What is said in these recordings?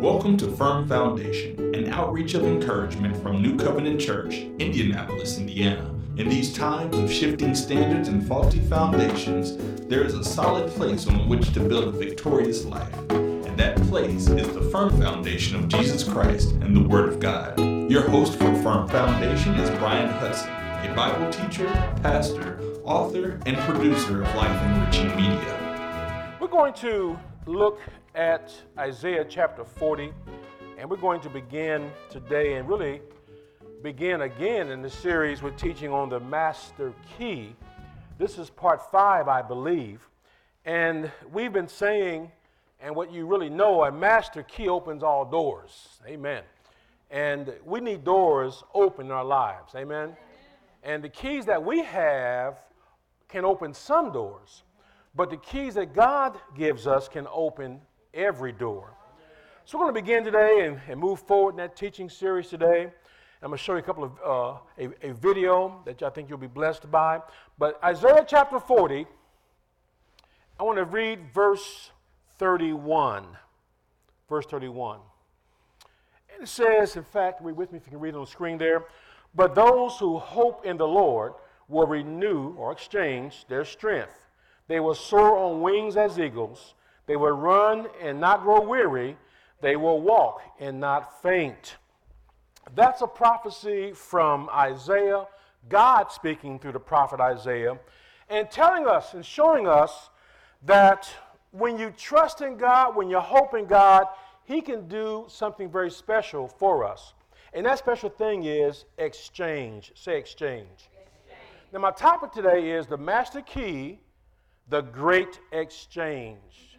Welcome to Firm Foundation, an outreach of encouragement from New Covenant Church, Indianapolis, Indiana. In these times of shifting standards and faulty foundations, there is a solid place on which to build a victorious life. And that place is the firm foundation of Jesus Christ and the Word of God. Your host for Firm Foundation is Brian Hudson, a Bible teacher, pastor, author, and producer of Life Enriching Media. We're going to look at Isaiah chapter 40, and we're going to begin today and really begin again in the series we're teaching on the Master Key. This is part 5, I believe, and we've been saying, and what you really know, a master key opens all doors. Amen. And we need doors open in our lives. Amen. And the keys that we have can open some doors, but the keys that God gives us can open every door. So we're going to begin today and move forward in that teaching series today. I'm going to show you a couple of a video that I think you'll be blessed by. But Isaiah chapter 40, I want to read verse 31. Verse 31. And it says, in fact, read with me if you can read it on the screen there. But those who hope in the Lord will renew or exchange their strength. They will soar on wings as eagles. They will run and not grow weary. They will walk and not faint. That's a prophecy from Isaiah, God speaking through the prophet Isaiah, and telling us and showing us that when you trust in God, when you hope in God, He can do something very special for us. And that special thing is exchange. Say exchange. Now my topic today is the Master Key, the Great Exchange.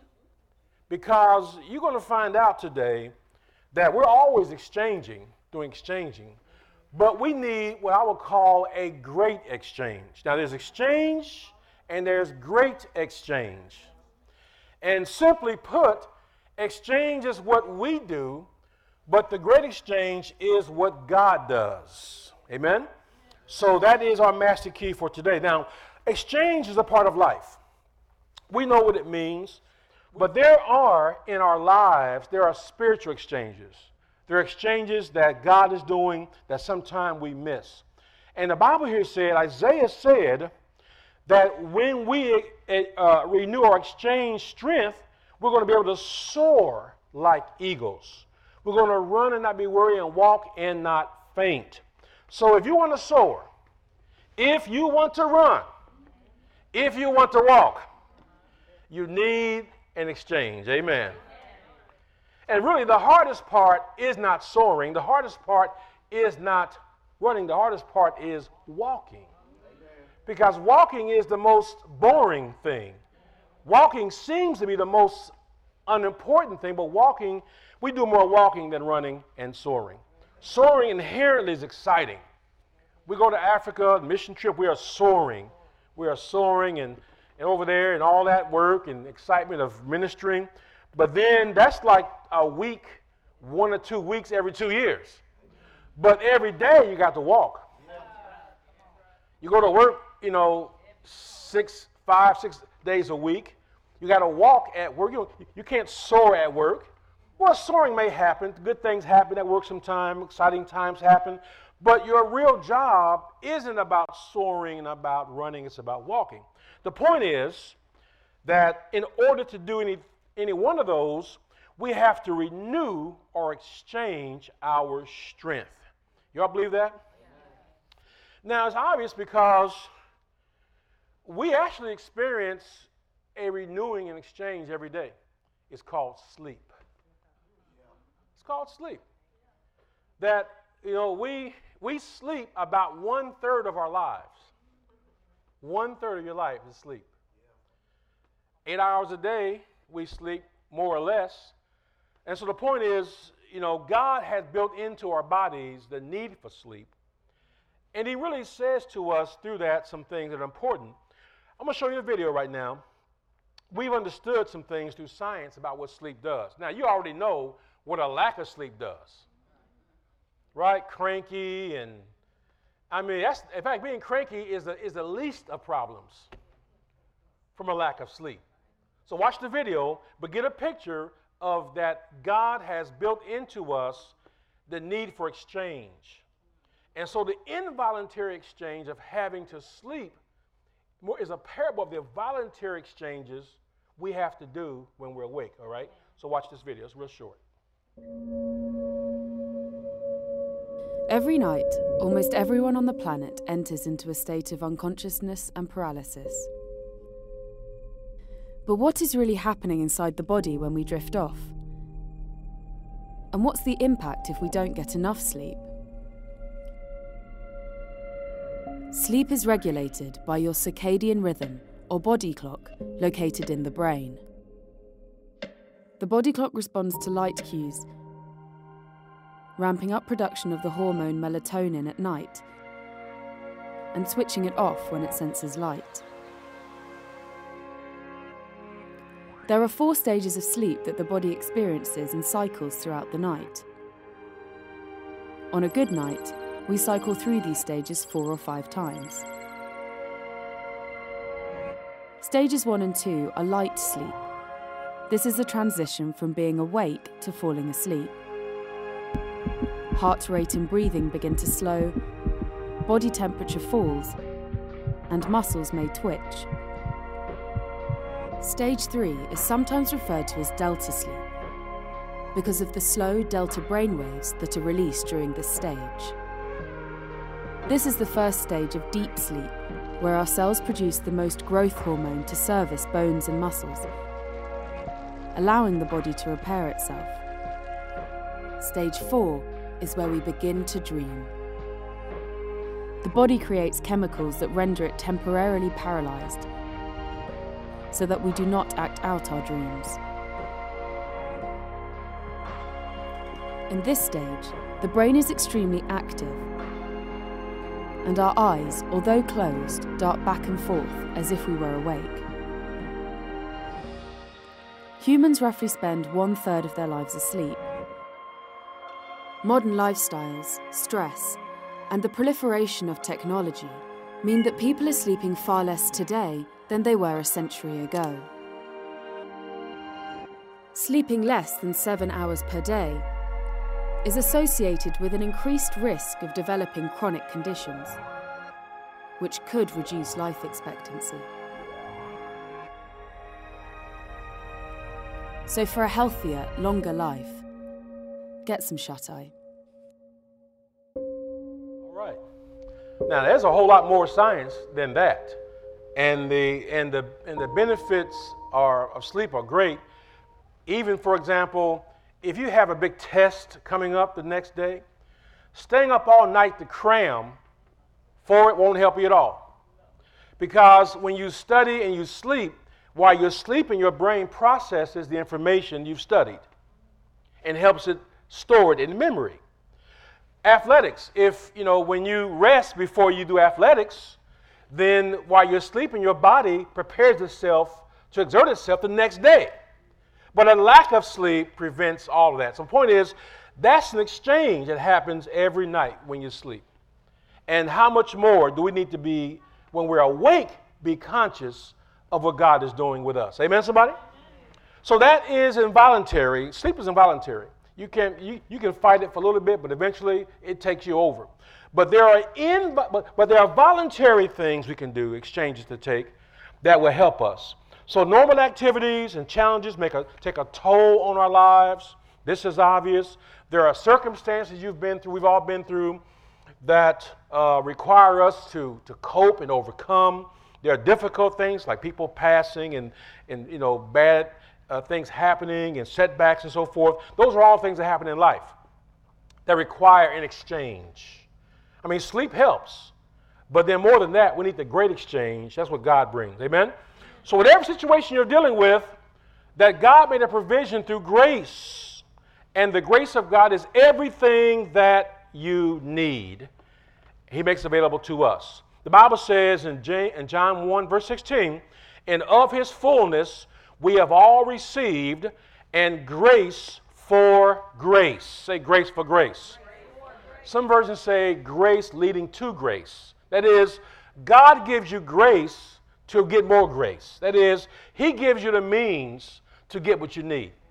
Because you're going to find out today that we're always doing exchanging, but we need what I would call a great exchange. Now there's exchange and there's great exchange. And simply put, exchange is what we do, but the great exchange is what God does. Amen? So that is our master key for today. Now, exchange is a part of life. We know what it means. But there are, in our lives, there are spiritual exchanges. There are exchanges that God is doing that sometimes we miss. And the Bible here said, Isaiah said, that when we renew or exchange strength, we're going to be able to soar like eagles. We're going to run and not be worried and walk and not faint. So if you want to soar, if you want to run, if you want to walk, you need an exchange. Amen. And really the hardest part is not soaring. The hardest part is not running. The hardest part is walking. Because walking is the most boring thing. Walking seems to be the most unimportant thing, but walking, we do more walking than running and soaring. Soaring inherently is exciting. We go to Africa, mission trip, we are soaring. We are soaring and over there and all that work and excitement of ministering. But then that's like a week, 1 or 2 weeks every 2 years. But every day you got to walk. You go to work, 5, 6 days a week. You got to walk at work. You can't soar at work. Well, soaring may happen. Good things happen at work sometimes. Exciting times happen. But your real job isn't about soaring and about running. It's about walking. The point is that in order to do any one of those, we have to renew or exchange our strength. Y'all believe that? Now, it's obvious because we actually experience a renewing and exchange every day. It's called sleep. It's called sleep. That, we sleep about 1/3 of our lives. 1/3 of your life is sleep. 8 hours a day, we sleep more or less. And so the point is, God has built into our bodies the need for sleep. And He really says to us through that some things that are important. I'm going to show you a video right now. We've understood some things through science about what sleep does. Now, you already know what a lack of sleep does. Right? Cranky and in fact, being cranky is the least of problems from a lack of sleep. So watch the video, but get a picture of that God has built into us the need for exchange. And so the involuntary exchange of having to sleep is a parable of the voluntary exchanges we have to do when we're awake, all right? So watch this video. It's real short. Every night, almost everyone on the planet enters into a state of unconsciousness and paralysis. But what is really happening inside the body when we drift off? And what's the impact if we don't get enough sleep? Sleep is regulated by your circadian rhythm, or body clock, located in the brain. The body clock responds to light cues, ramping up production of the hormone melatonin at night and switching it off when it senses light. There are 4 stages of sleep that the body experiences and cycles throughout the night. On a good night, we cycle through these stages 4 or 5 times. Stages 1 and 2 are light sleep. This is a transition from being awake to falling asleep. Heart rate and breathing begin to slow, body temperature falls, and muscles may twitch. Stage 3 is sometimes referred to as delta sleep because of the slow delta brainwaves that are released during this stage. This is the first stage of deep sleep, where our cells produce the most growth hormone to service bones and muscles, allowing the body to repair itself. Stage 4 is where we begin to dream. The body creates chemicals that render it temporarily paralyzed, so that we do not act out our dreams. In this stage, the brain is extremely active, and our eyes, although closed, dart back and forth as if we were awake. Humans roughly spend 1/3 of their lives asleep. Modern lifestyles, stress, and the proliferation of technology mean that people are sleeping far less today than they were a century ago. Sleeping less than 7 hours per day is associated with an increased risk of developing chronic conditions, which could reduce life expectancy. So for a healthier, longer life, get some shut-eye. All right. Now, there's a whole lot more science than that. And the benefits of sleep are great. Even, for example, if you have a big test coming up the next day, staying up all night to cram for it won't help you at all. Because when you study and you sleep, while you're sleeping, your brain processes the information you've studied and helps it store it in memory. Athletics, when you rest before you do athletics, then while you're sleeping, your body prepares itself to exert itself the next day. But a lack of sleep prevents all of that. So the point is, that's an exchange that happens every night when you sleep. And how much more do we need to be, when we're awake, be conscious of what God is doing with us? Amen, somebody? So that is involuntary. Sleep is involuntary. You can fight it for a little bit, but eventually it takes you over. But there are voluntary things we can do, exchanges to take, that will help us. So normal activities and challenges take a toll on our lives. This is obvious. There are circumstances we've all been through, that require us to cope and overcome. There are difficult things like people passing and bad things happening and setbacks and so forth. Those are all things that happen in life that require an exchange. I mean, sleep helps, but then more than that, we need the great exchange. That's what God brings. Amen? So whatever situation you're dealing with, that God made a provision through grace. And the grace of God is everything that you need. He makes available to us. The Bible says in John 1, verse 16, and of his fullness we have all received, and grace for grace. Say grace for grace. Some versions say grace leading to grace. That is, God gives you grace to get more grace. That is, he gives you the means to get what you need.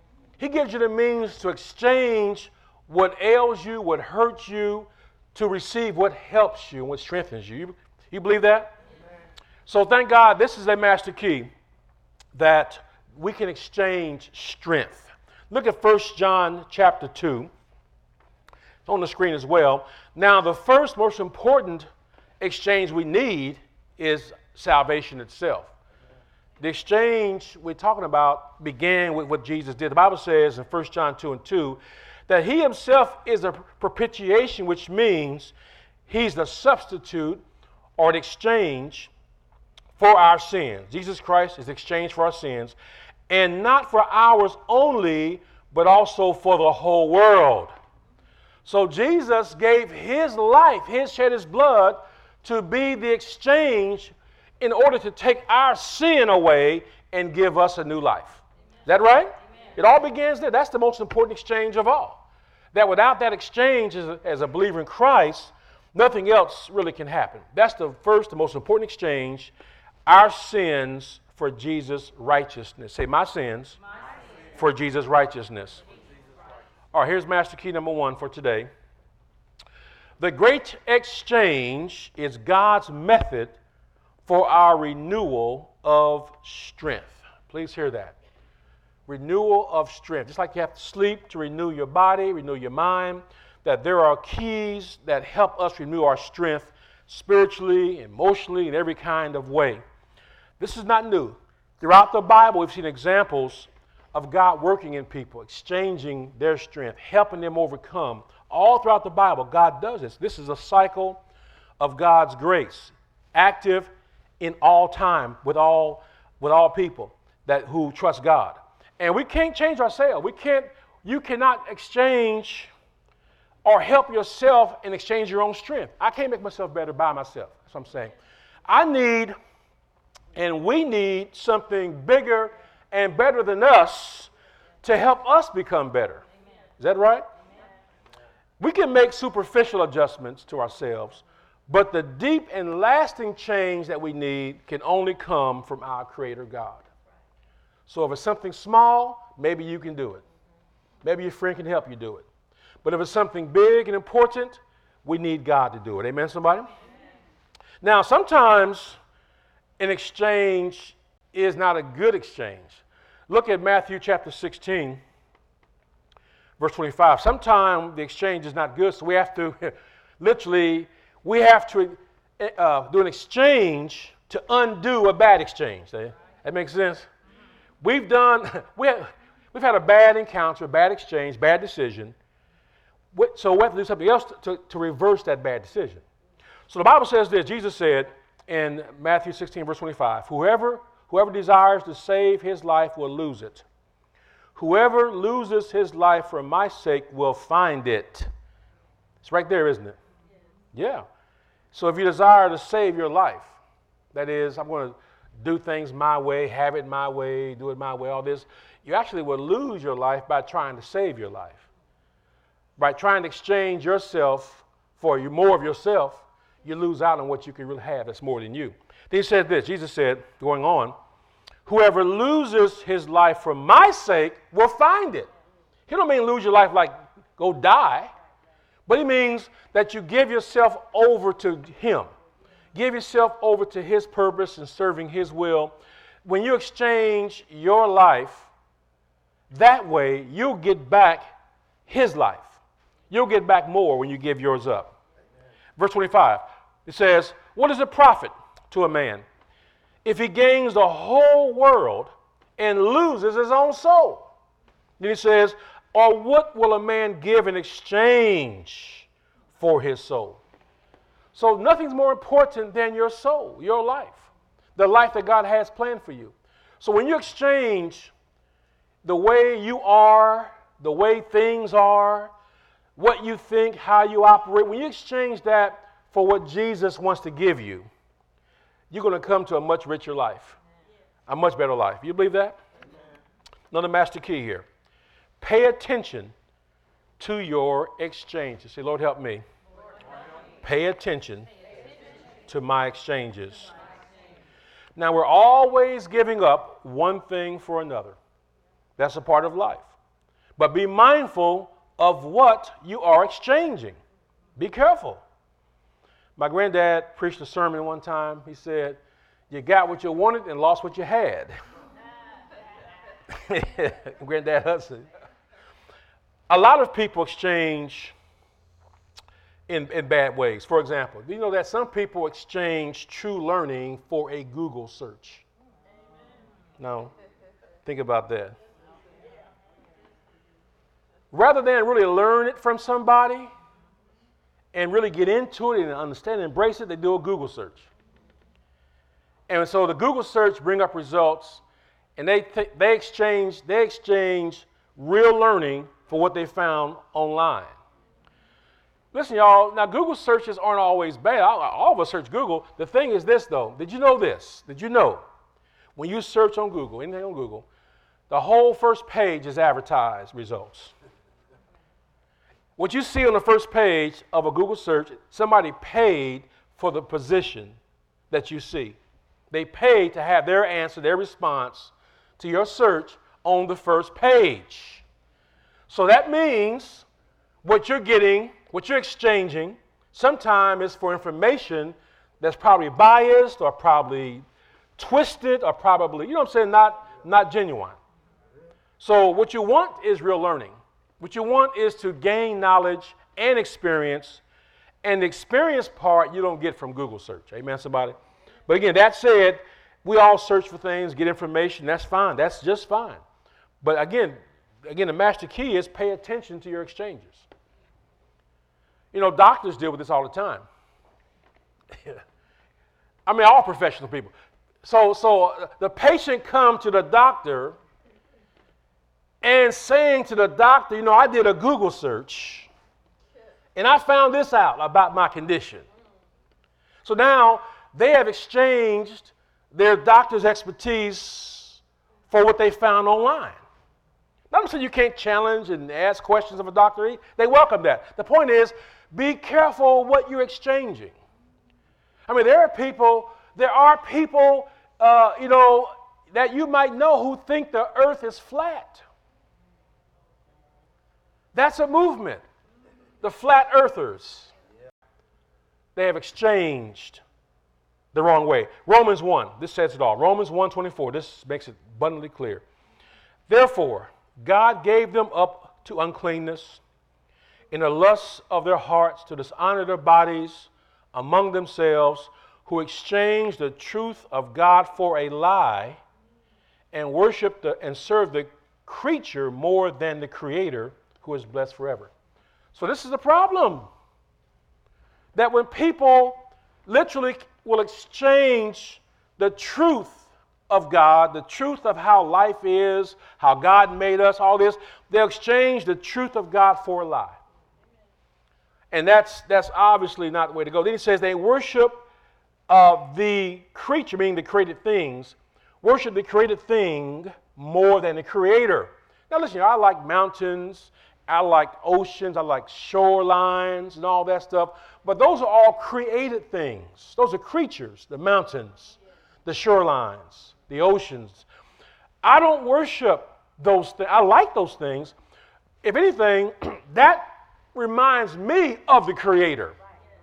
He gives you the means to exchange what ails you, what hurts you, to receive what helps you and what strengthens you. You believe that? Amen. So thank God this is a master key that we can exchange strength. Look at 1 John chapter 2. It's on the screen as well. Now, the first most important exchange we need is salvation itself. The exchange we're talking about began with what Jesus did. The Bible says in 1 John 2:2 that he himself is a propitiation, which means he's the substitute or an exchange for our sins. Jesus Christ is exchanged for our sins, and not for ours only, but also for the whole world. So Jesus gave his life, shed his blood to be the exchange in order to take our sin away and give us a new life. Is that right? Amen. It all begins there. That's the most important exchange of all. That without that exchange as a believer in Christ, nothing else really can happen. That's the first, the most important exchange. Our sins for Jesus' righteousness. Say, my sins for Jesus' righteousness. All right, here's master key number 1 for today. The great exchange is God's method for our renewal of strength. Please hear that. Renewal of strength. Just like you have to sleep to renew your body, renew your mind, that there are keys that help us renew our strength spiritually, emotionally, in every kind of way. This is not new. Throughout the Bible, we've seen examples of God working in people, exchanging their strength, helping them overcome. All throughout the Bible, God does this. This is a cycle of God's grace, active in all time with all people who trust God. And we can't change ourselves. You cannot exchange or help yourself and exchange your own strength. I can't make myself better by myself. That's what I'm saying. I need, and we need, something bigger and better than us to help us become better. Amen. Is that right? Amen. We can make superficial adjustments to ourselves, but the deep and lasting change that we need can only come from our Creator God. So if it's something small, maybe you can do it. Maybe your friend can help you do it. But if it's something big and important, we need God to do it. Amen, somebody? Amen. Now, sometimes an exchange is not a good exchange. Look at Matthew chapter 16, verse 25. Sometimes the exchange is not good, so we have to, literally, do an exchange to undo a bad exchange. That makes sense? We've had a bad encounter, a bad exchange, bad decision. So we have to do something else to reverse that bad decision. So the Bible says this. Jesus said in Matthew 16, verse 25, Whoever desires to save his life will lose it. Whoever loses his life for my sake will find it. It's right there, isn't it? Yeah. So if you desire to save your life, that is, I'm going to do things my way, have it my way, do it my way, all this, you actually will lose your life by trying to save your life. By trying to exchange yourself for more of yourself, you lose out on what you can really have that's more than you. Then he said this, Jesus said, going on, whoever loses his life for my sake will find it. He don't mean lose your life like go die, but he means that you give yourself over to him. Give yourself over to his purpose and serving his will. When you exchange your life, that way you'll get back his life. You'll get back more when you give yours up. Amen. Verse 25, it says, what is a profit to a man if he gains the whole world and loses his own soul? Then he says, or what will a man give in exchange for his soul? So nothing's more important than your soul, your life, the life that God has planned for you. So when you exchange the way you are, the way things are, what you think, how you operate, when you exchange that for what Jesus wants to give you, you're going to come to a much richer life, a much better life. You believe that? Amen. Another master key here. Pay attention to your exchanges. Say, Lord, help me. Pay attention to my exchanges. Now, we're always giving up one thing for another. That's a part of life. But be mindful of what you are exchanging. Be careful. My granddad preached a sermon one time. He said, you got what you wanted and lost what you had. Granddad Hudson. A lot of people exchange in bad ways. For example, do you know that some people exchange true learning for a Google search? No. Think about that. Rather than really learn it from somebody and really get into it and understand and embrace it, they do a Google search. And so the Google search bring up results, and they exchange real learning for what they found online. Listen, y'all, now Google searches aren't always bad. All of us search Google. The thing is this, though. Did you know this? Did you know when you search on Google, anything on Google, the whole first page is advertised results? What you see on the first page of a Google search, somebody paid for the position that you see. They paid to have their answer, their response to your search on the first page. So that means what you're getting, what you're exchanging, sometimes is for information that's probably biased or probably twisted or probably, you know what I'm saying, not genuine. So what you want is real learning. What you want is to gain knowledge and experience, and the experience part you don't get from Google search. Amen, somebody? But again, that said, we all search for things, get information. That's fine. That's just fine. But again, the master key is pay attention to your exchanges. You know, doctors deal with this all the time. I mean, all professional people. So the patient comes to the doctor and saying to the doctor, you know, I did a Google search and I found this out about my condition. So now they have exchanged their doctor's expertise for what they found online. Now, I'm saying you can't challenge and ask questions of a doctor. They welcome that. The point is, be careful what you're exchanging. I mean, there are people, you know, that you might know who think the earth is flat. That's a movement. The flat earthers. They have exchanged the wrong way. Romans 1, this says it all. Romans 1:24, this makes it abundantly clear. Therefore, God gave them up to uncleanness in the lusts of their hearts to dishonor their bodies among themselves, who exchanged the truth of God for a lie and worshiped and served the creature more than the Creator, who is blessed forever. So this is the problem. That when people literally will exchange the truth of God, the truth of how life is, how God made us, all this, they'll exchange the truth of God for a lie. And that's obviously not the way to go. Then he says they worship the creature, meaning the created things, worship the created thing more than the Creator. Now listen, I like mountains, I like oceans, I like shorelines and all that stuff, but those are all created things. Those are creatures, the mountains, the shorelines, the oceans. I don't worship those things. I like those things. If anything, that reminds me of the Creator.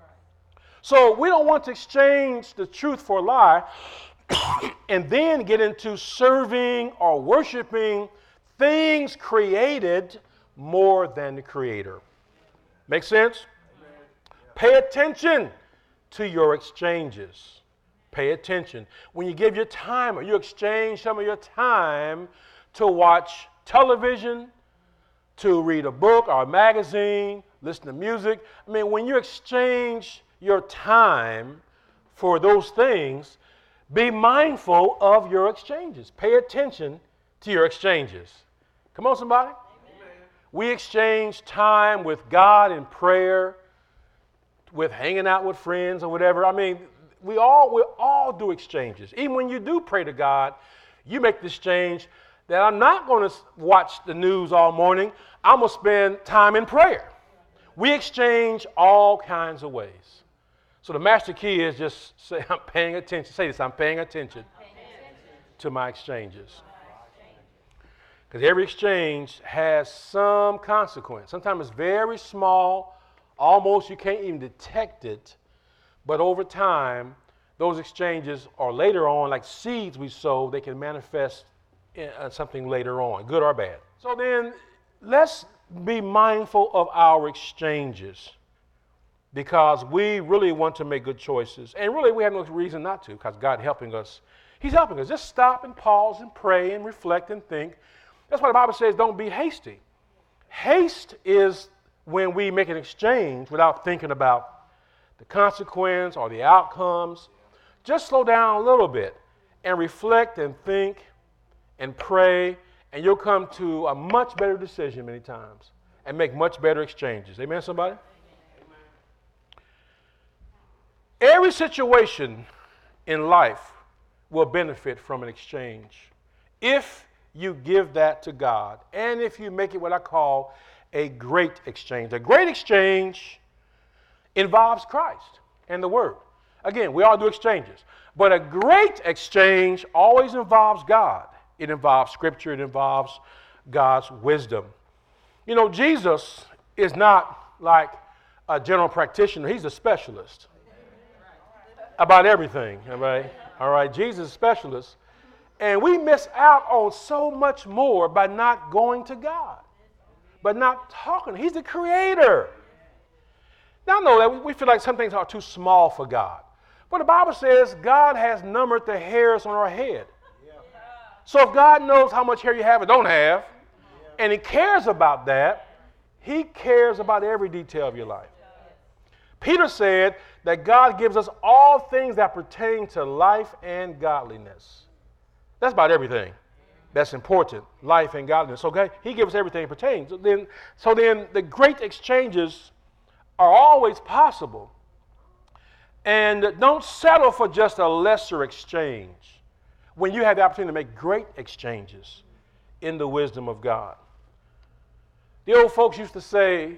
So we don't want to exchange the truth for a lie and then get into serving or worshiping things created more than the Creator. Make sense? Amen. Pay attention to your exchanges. Pay attention. When you give your time or you exchange some of your time to watch television, to read a book or a magazine, listen to music. I mean, when you exchange your time for those things, be mindful of your exchanges. Pay attention to your exchanges. Come on, somebody. We exchange time with God in prayer, with hanging out with friends or whatever. I mean, we all do exchanges. Even when you do pray to God, you make the exchange that I'm not going to watch the news all morning. I'm going to spend time in prayer. We exchange all kinds of ways. So the master key is just say, I'm paying attention. Say this, I'm paying attention to my exchanges. Because every exchange has some consequence. Sometimes it's very small, almost you can't even detect it. But over time, those exchanges are later on, like seeds we sow, they can manifest in something later on, good or bad. So then, let's be mindful of our exchanges, because we really want to make good choices. And really, we have no reason not to, because God's helping us. He's helping us. Just stop and pause and pray and reflect and think. That's why the Bible says don't be hasty. Haste is when we make an exchange without thinking about the consequence or the outcomes. Just slow down a little bit and reflect and think and pray, and you'll come to a much better decision many times and make much better exchanges. Amen, somebody? Every situation in life will benefit from an exchange if you give that to God, and if you make it what I call a great exchange. A great exchange involves Christ and the Word. Again, we all do exchanges, but a great exchange always involves God. It involves Scripture. It involves God's wisdom. You know, Jesus is not like a general practitioner. He's a specialist about everything, all right? All right, Jesus is a specialist. And we miss out on so much more by not going to God, by not talking. He's the creator. Now, I know that we feel like some things are too small for God. But the Bible says God has numbered the hairs on our head. So if God knows how much hair you have or don't have, and He cares about that, He cares about every detail of your life. Peter said that God gives us all things that pertain to life and godliness. That's about everything that's important, life and godliness. Okay? He gives us everything that pertains. So then the great exchanges are always possible. And don't settle for just a lesser exchange when you have the opportunity to make great exchanges in the wisdom of God. The old folks used to say,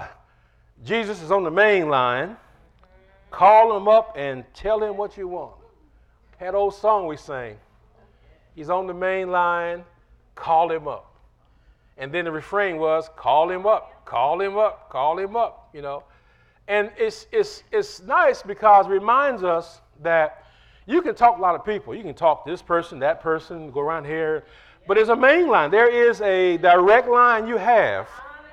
Jesus is on the main line. Call Him up and tell Him what you want. Had an old song we sang. He's on the main line, call Him up. And then the refrain was, call Him up, call Him up, call Him up, you know. And it's nice because it reminds us that you can talk to a lot of people. You can talk to this person, that person, go around here. But there's a main line. There is a direct line you have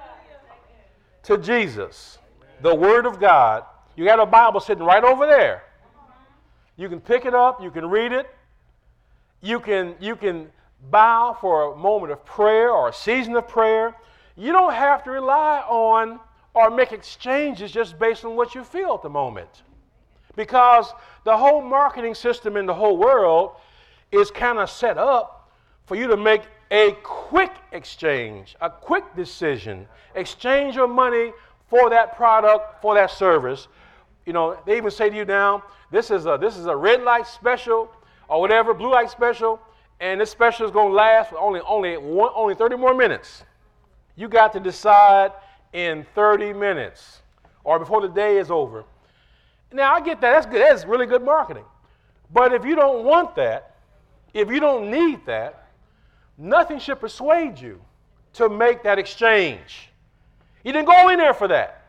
to Jesus, the Word of God. You got a Bible sitting right over there. You can pick it up. You can read it. You can bow for a moment of prayer or a season of prayer. You don't have to rely on or make exchanges just based on what you feel at the moment. Because the whole marketing system in the whole world is kind of set up for you to make a quick exchange, a quick decision. Exchange your money for that product, for that service. You know, they even say to you now, this is a red light special or whatever, blue light special, and this special is going to last for only 30 more minutes. You got to decide in 30 minutes or before the day is over. Now, I get that. That's good. That's really good marketing. But if you don't want that, if you don't need that, nothing should persuade you to make that exchange. You didn't go in there for that.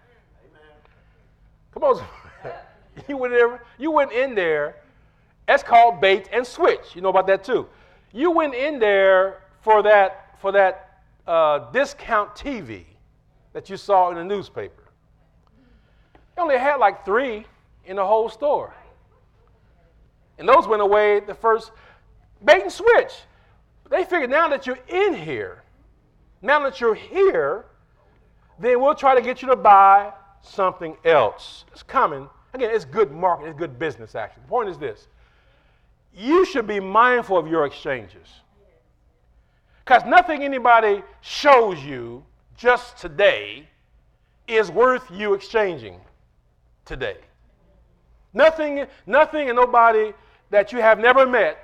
Amen. Come on. You went in there. That's called bait and switch. You know about that too. You went in there for that discount TV that you saw in the newspaper. They only had like 3 in the whole store. And those went away the first. Bait and switch. They figured now that you're in here, now that you're here, then we'll try to get you to buy something else. It's common. Again, it's good marketing, it's good business action. The point is this. You should be mindful of your exchanges. Because nothing anybody shows you just today is worth you exchanging today. Nothing and nobody that you have never met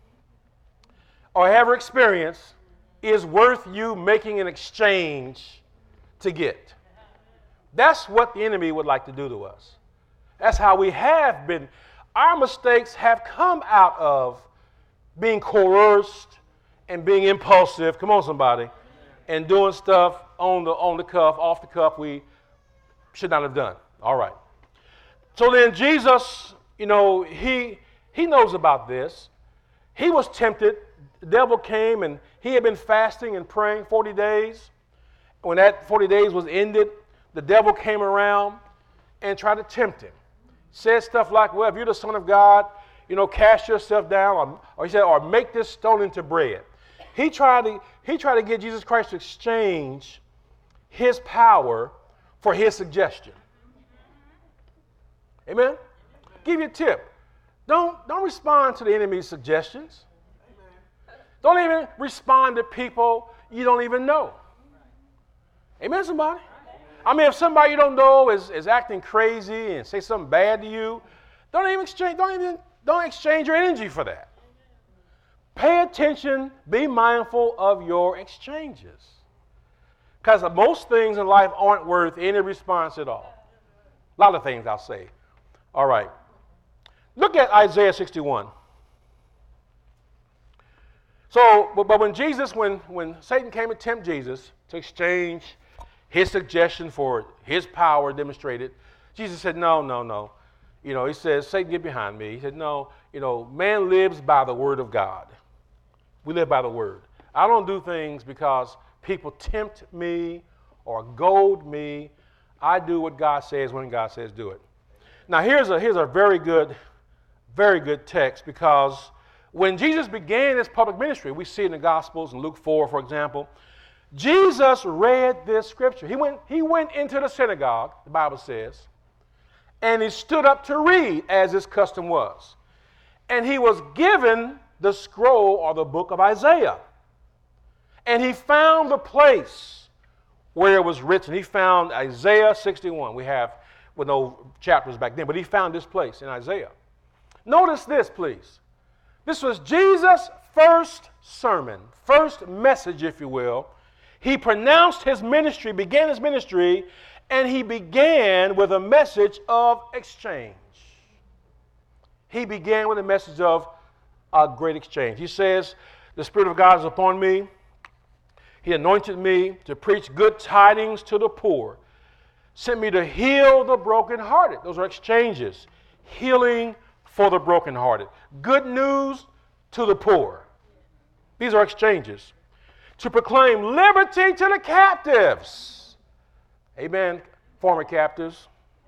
or ever experienced is worth you making an exchange to get. That's what the enemy would like to do to us. That's how we have been. Our mistakes have come out of being coerced and being impulsive. Come on, somebody. And doing stuff on the cuff, off the cuff, we should not have done. All right. So then Jesus, he knows about this. He was tempted. The devil came, and he had been fasting and praying 40 days. When that 40 days was ended, the devil came around and tried to tempt him. Said stuff like, well, if you're the Son of God, cast yourself down, or he said, or make this stone into bread. He tried to get Jesus Christ to exchange his power for his suggestion. Amen? Give you a tip. Don't respond to the enemy's suggestions. Don't even respond to people you don't even know. Amen, somebody? I mean, if somebody you don't know is acting crazy and say something bad to you, don't exchange your energy for that. Pay attention, be mindful of your exchanges. Because most things in life aren't worth any response at all. A lot of things I'll say. All right. Look at Isaiah 61. So, but when Satan came to tempt Jesus to exchange his suggestion for his power demonstrated, Jesus said, no. He says, Satan, get behind me. He said, no, man lives by the word of God. We live by the word. I don't do things because people tempt me or goad me. I do what God says when God says do it. Now, here's a very good text, because when Jesus began his public ministry, we see it in the Gospels, in Luke 4, for example, Jesus read this scripture. He went into the synagogue, the Bible says, and he stood up to read, as his custom was. And he was given the scroll or the book of Isaiah. And he found the place where it was written. He found Isaiah 61. We have with no chapters back then, but he found this place in Isaiah. Notice this, please. This was Jesus' first sermon, first message, if you will. He pronounced his ministry, began his ministry, and he began with a message of exchange. He began with a message of a great exchange. He says, the Spirit of God is upon me. He anointed me to preach good tidings to the poor. Sent me to heal the brokenhearted. Those are exchanges. Healing for the brokenhearted. Good news to the poor. These are exchanges. To proclaim liberty to the captives. Amen, former captives.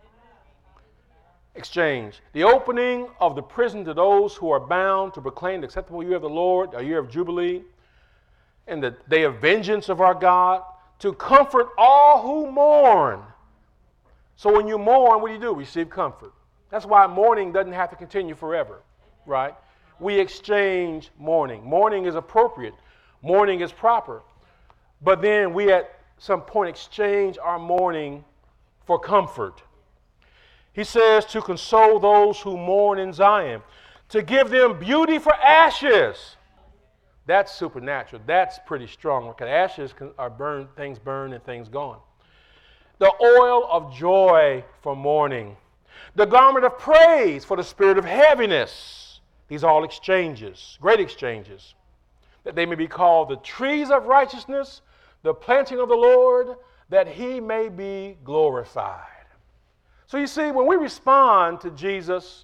Exchange. The opening of the prison to those who are bound, to proclaim the acceptable year of the Lord, a year of jubilee, and the day of vengeance of our God, to comfort all who mourn. So when you mourn, what do? Receive comfort. That's why mourning doesn't have to continue forever, right? We exchange mourning. Mourning is appropriate. Mourning is proper. But then we at some point exchange our mourning for comfort. He says to console those who mourn in Zion, to give them beauty for ashes. That's supernatural. That's pretty strong, because ashes are burned, things burned and things gone. The oil of joy for mourning. The garment of praise for the spirit of heaviness. These are all exchanges, great exchanges. That they may be called the trees of righteousness, the planting of the Lord, that he may be glorified. So you see, when we respond to Jesus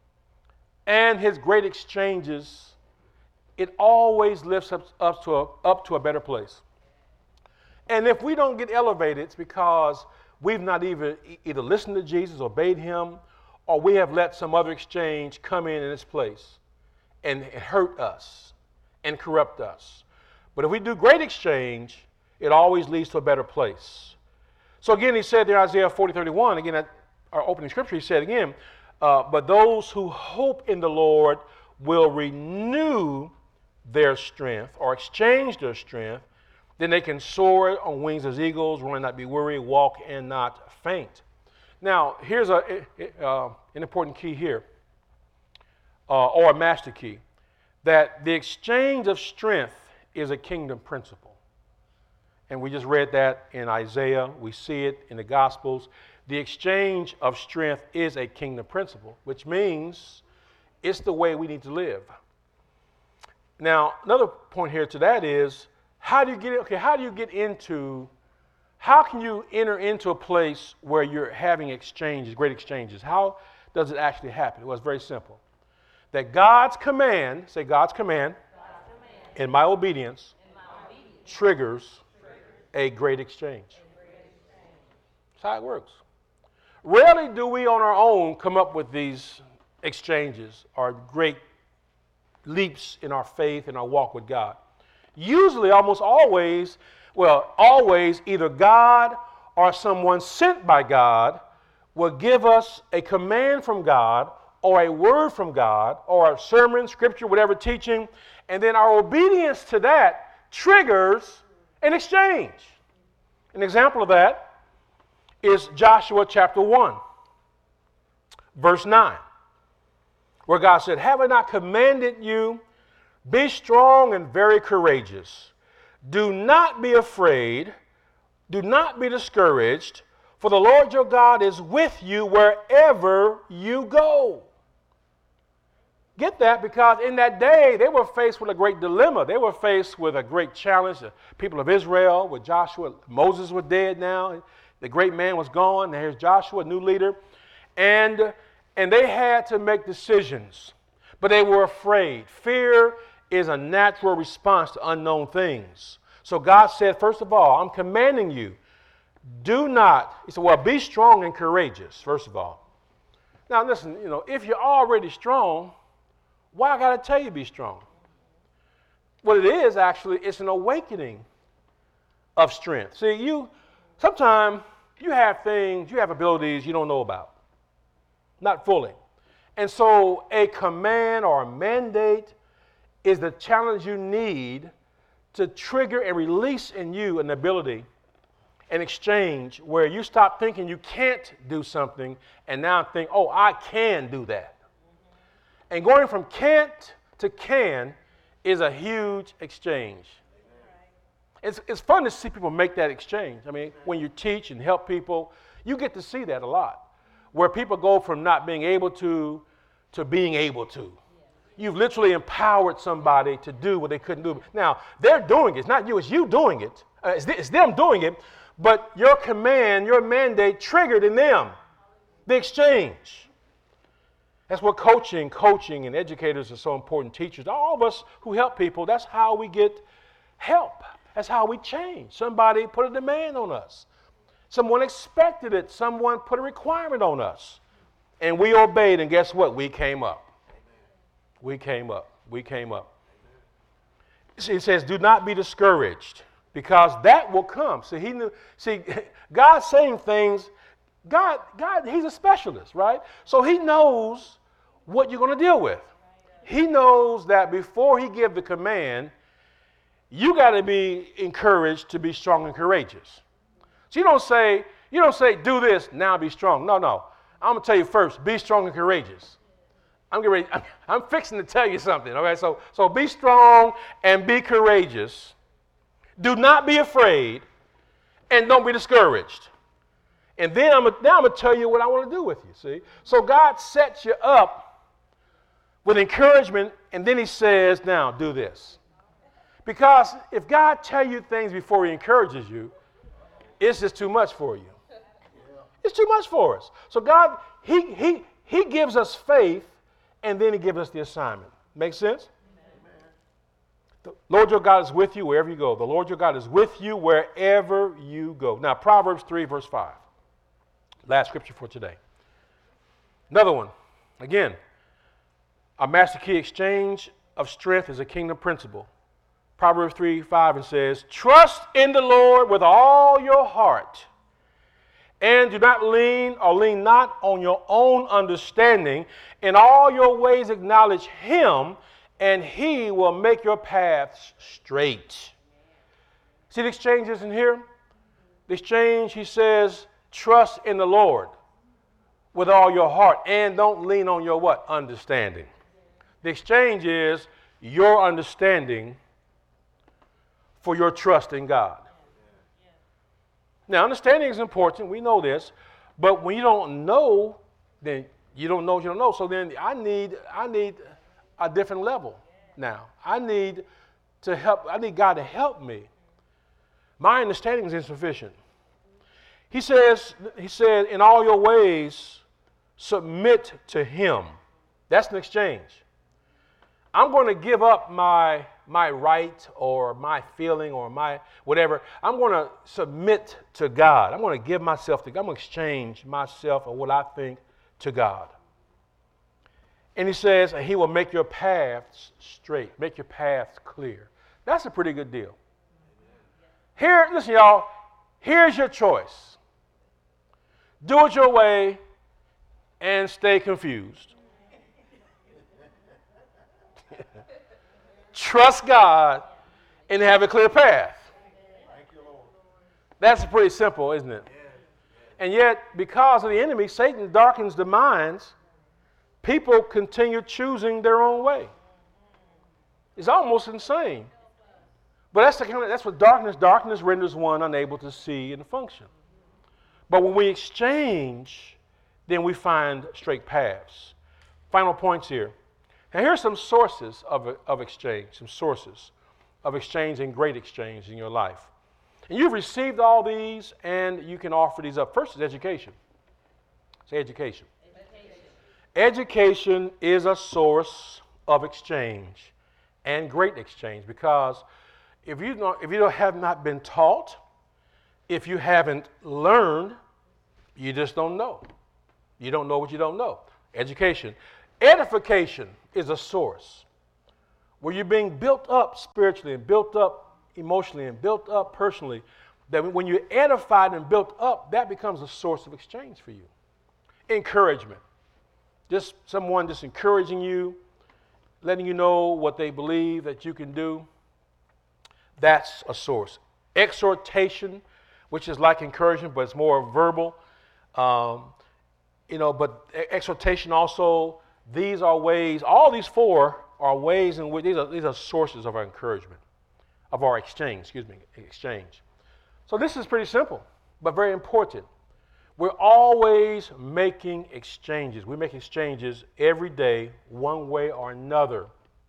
and his great exchanges, it always lifts up to a better place. And if we don't get elevated, it's because we've not either listened to Jesus, obeyed him, or we have let some other exchange come in its place and hurt us and corrupt us. But if we do great exchange, it always leads to a better place. So again, he said there in Isaiah 40:31, again at our opening scripture, he said again, but those who hope in the Lord will renew their strength, or exchange their strength. Then they can soar on wings as eagles, run and not be weary, walk and not faint. Now, here's an important key here, or a master key, that the exchange of strength is a kingdom principle. And we just read that in Isaiah. We see it in the Gospels. The exchange of strength is a kingdom principle, which means it's the way we need to live. Now, another point here to that is, how can you enter into a place where you're having exchanges, great exchanges? How does it actually happen? Well, it's very simple. That God's command, say God's command, and my obedience triggers a great exchange. That's how it works. Rarely do we on our own come up with these exchanges or great leaps in our faith and our walk with God. Usually, almost always, either God or someone sent by God will give us a command from God or a word from God or a sermon, scripture, whatever teaching, and then our obedience to that triggers an exchange. An example of that is Joshua chapter 1, verse 9, where God said, "Have I not commanded you, be strong and very courageous. Do not be afraid, do not be discouraged, for the Lord your God is with you wherever you go." Get that? Because in that day, they were faced with a great dilemma. They were faced with a great challenge. The people of Israel, with Joshua, Moses was dead now. The great man was gone. Now here's Joshua, new leader. And they had to make decisions. But they were afraid. Fear is a natural response to unknown things. So God said, first of all, I'm commanding you, do not, he said, well, be strong and courageous, first of all. Now listen, if you're already strong, why I got to tell you be strong? What it is actually, it's an awakening of strength. See, sometimes you have things, you have abilities you don't know about. Not fully. And so a command or a mandate is the challenge you need to trigger and release in you an ability, an exchange where you stop thinking you can't do something and now think, oh, I can do that. And going from can't to can is a huge exchange. It's fun to see people make that exchange. I mean, when you teach and help people, you get to see that a lot, where people go from not being able to being able to. You've literally empowered somebody to do what they couldn't do. Now, they're doing it. It's not you, it's you doing it. It's them doing it. But your command, your mandate triggered in them the exchange. That's what coaching and educators are so important, teachers. All of us who help people, that's how we get help. That's how we change. Somebody put a demand on us. Someone expected it. Someone put a requirement on us. And we obeyed, and guess what? We came up. We came up. We came up. See, it says, do not be discouraged, because that will come. See, God's saying things. God, he's a specialist, right? So he knows what you're going to deal with. He knows that before he gives the command, you got to be encouraged to be strong and courageous. So you don't say, do this, now be strong. No. I'm going to tell you first, be strong and courageous. I'm fixing to tell you something, okay? So be strong and be courageous. Do not be afraid, and don't be discouraged. And then I'm going to tell you what I want to do with you, see? So God sets you up with encouragement, and then he says, now do this. Because if God tells you things before he encourages you, it's just too much for you. It's too much for us. So God, he gives us faith, and then he gives us the assignment. Make sense? Amen. The Lord your God is with you wherever you go. The Lord your God is with you wherever you go. Now, Proverbs 3, verse 5. Last scripture for today. Another one. Again, a master key exchange of strength is a kingdom principle. Proverbs 3, 5, and says, trust in the Lord with all your heart, and do not lean not on your own understanding. In all your ways acknowledge him, and he will make your paths straight. See the exchanges in here? The exchange, he says, trust in the Lord with all your heart, and don't lean on your what? Understanding. The exchange is your understanding for your trust in God. Now, understanding is important. We know this. But when you don't know, then you don't know. So then I need a different level. now. I need God to help me. My understanding is insufficient. He said, in all your ways, submit to him. That's an exchange. I'm going to give up my right or my feeling or my whatever. I'm going to submit to God. I'm going to give myself to God. I'm going to exchange myself or what I think to God. And he says, he will make your paths straight, make your paths clear. That's a pretty good deal. Here, listen, y'all, here's your choice. Do it your way and stay confused. Trust God and have a clear path. That's pretty simple, isn't it? And yet, because of the enemy, Satan darkens the minds. People continue choosing their own way. It's almost insane. But that's what darkness renders one unable to see and function. But when we exchange, then we find straight paths. Final points here. Now here's some sources of exchange, some sources of exchange and great exchange in your life. And you've received all these and you can offer these up. First is education. Say education. Education is a source of exchange and great exchange, because if you have not been taught, if you haven't learned, you just don't know. You don't know what you don't know. Education. Edification is a source where you're being built up spiritually and built up emotionally and built up personally. That when you're edified and built up, that becomes a source of exchange for you. Encouragement. Just someone just encouraging you, letting you know what they believe that you can do. That's a source. Exhortation, which is like encouragement, but it's more verbal. But exhortation also, these are ways, all these four are ways in which these are sources of our encouragement, of our exchange. So this is pretty simple, but very important. We're always making exchanges. We make exchanges every day, one way or another.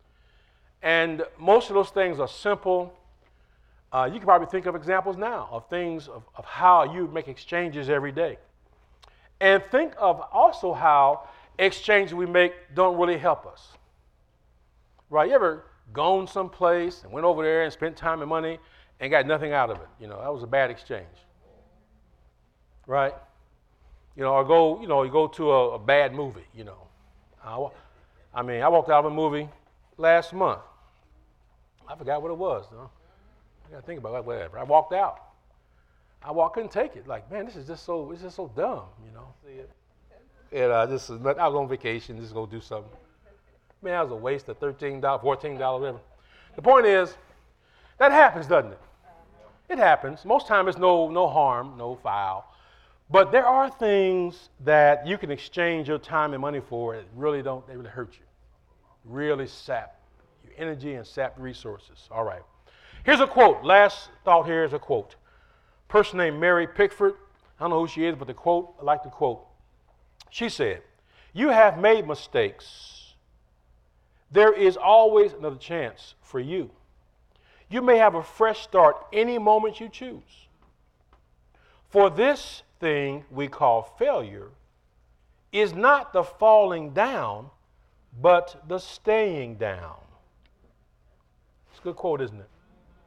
And most of those things are simple. You can probably think of examples now of things of how you make exchanges every day. And think of also how exchanges we make don't really help us. Right? You ever gone someplace and went over there and spent time and money and got nothing out of it? That was a bad exchange. Right? Or you go to a bad movie, I walked out of a movie last month. I forgot what it was, though. I got to think about it, whatever. I walked out. Couldn't take it. Like, man, it's just so dumb, And I was on vacation, just go do something. Man, that was a waste of $13, $14, whatever. The point is, that happens, doesn't it? It happens. Most time it's no harm, no foul. But there are things that you can exchange your time and money for that really hurt you. Really sap your energy and sap resources. All right. Here's a quote. Last thought here is a quote. A person named Mary Pickford. I don't know who she is, but I like the quote. She said, "You have made mistakes. There is always another chance for you. You may have a fresh start any moment you choose. For this thing we call failure is not the falling down, but the staying down." It's a good quote, isn't it?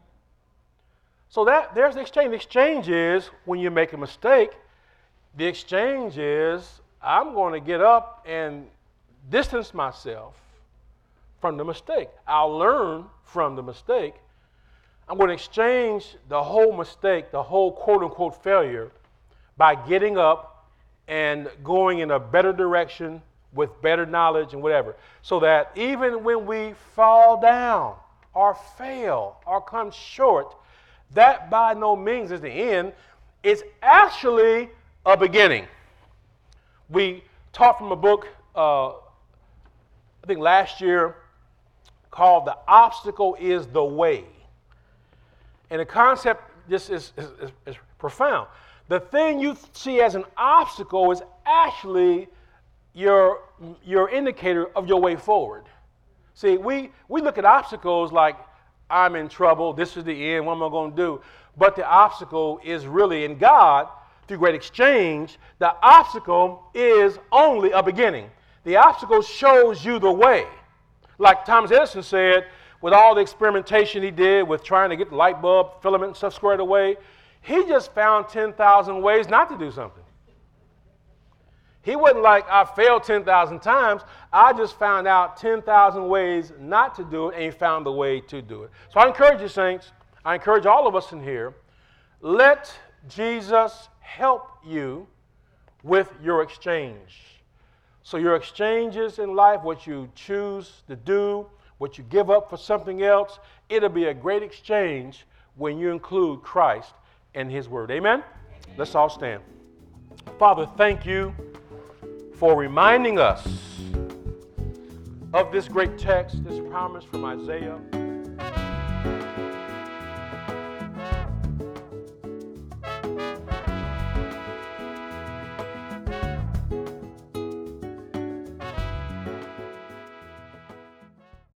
So there's the exchange. The exchange is when you make a mistake, the exchange is I'm going to get up and distance myself from the mistake. I'll learn from the mistake. I'm going to exchange the whole mistake, the whole quote-unquote failure, by getting up and going in a better direction with better knowledge and whatever. So that even when we fall down or fail or come short, that by no means is the end. It's actually a beginning. We taught from a book, I think last year, called "The Obstacle is the Way." And the concept just is profound. The thing you see as an obstacle is actually your indicator of your way forward. See, we look at obstacles like, I'm in trouble, this is the end, what am I going to do? But the obstacle is really in God, through great exchange, the obstacle is only a beginning. The obstacle shows you the way. Like Thomas Edison said, with all the experimentation he did with trying to get the light bulb filament and stuff squared away, he just found 10,000 ways not to do something. He wasn't like, I failed 10,000 times. I just found out 10,000 ways not to do it, and he found the way to do it. So I encourage you, saints, I encourage all of us in here, let Jesus help you with your exchange. So your exchanges in life, what you choose to do, what you give up for something else, it'll be a great exchange when you include Christ and His Word. Amen? Let's all stand. Father, thank you for reminding us of this great text, this promise from Isaiah.